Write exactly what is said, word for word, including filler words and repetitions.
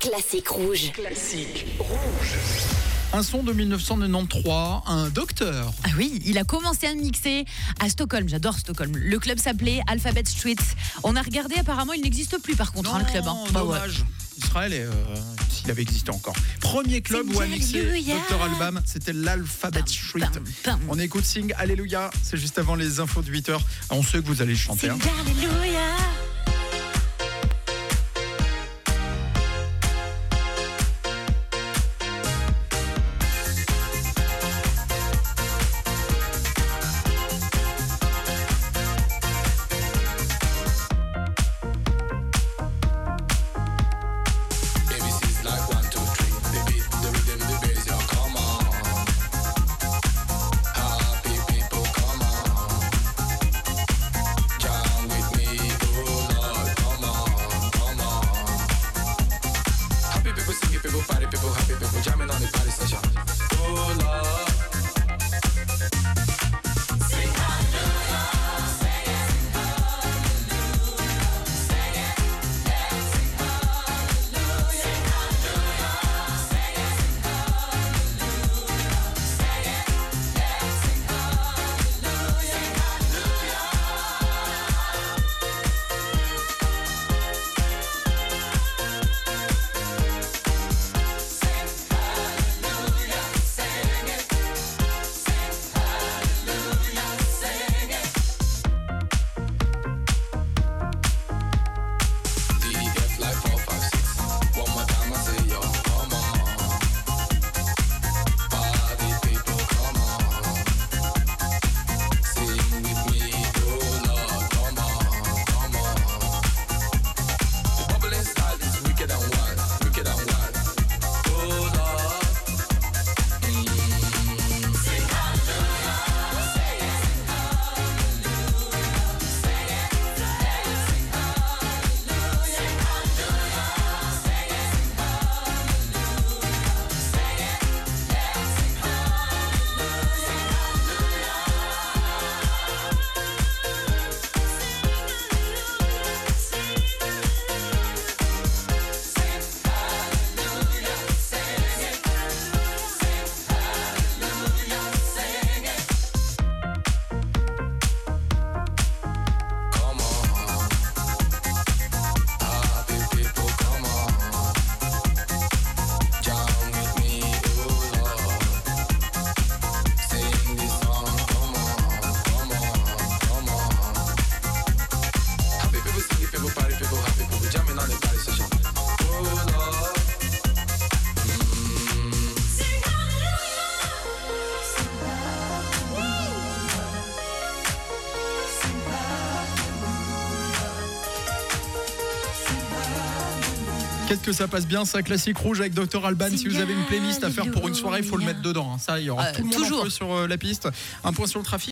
Classique rouge. Classique rouge. Un son de dix-neuf cent quatre-vingt-treize, un docteur. Ah oui, il a commencé à mixer à Stockholm. J'adore Stockholm. Le club s'appelait Alphabet Street. On a regardé, apparemment, il n'existe plus par contre, Non, hein, le club. Hein. Bah ouais. dommage. Israël, est, euh, s'il avait existé encore. Premier club Sing où a mixé Alléluia. docteur Alban, c'était l'Alphabet Pam, Street. pam, pam. On écoute Sing Alléluia, c'est juste avant les infos de huit heures. On sait que vous allez chanter. Sing Hein. Alléluia. People party, people happy, people jamming on the party session. Oh Lord, sing hallelujah, sing it, hallelujah, sing it, yeah, sing hallelujah, sing hallelujah, sing it, hallelujah, sing it, yeah, sing hallelujah, sing hallelujah. Qu'est-ce que ça passe bien, ça, Classique rouge avec docteur Alban. Si vous avez une playlist à faire pour une soirée, il faut le mettre dedans. Hein. Ça, il y aura Euh, tout le monde toujours. en feu sur euh, la piste. Un point sur le trafic.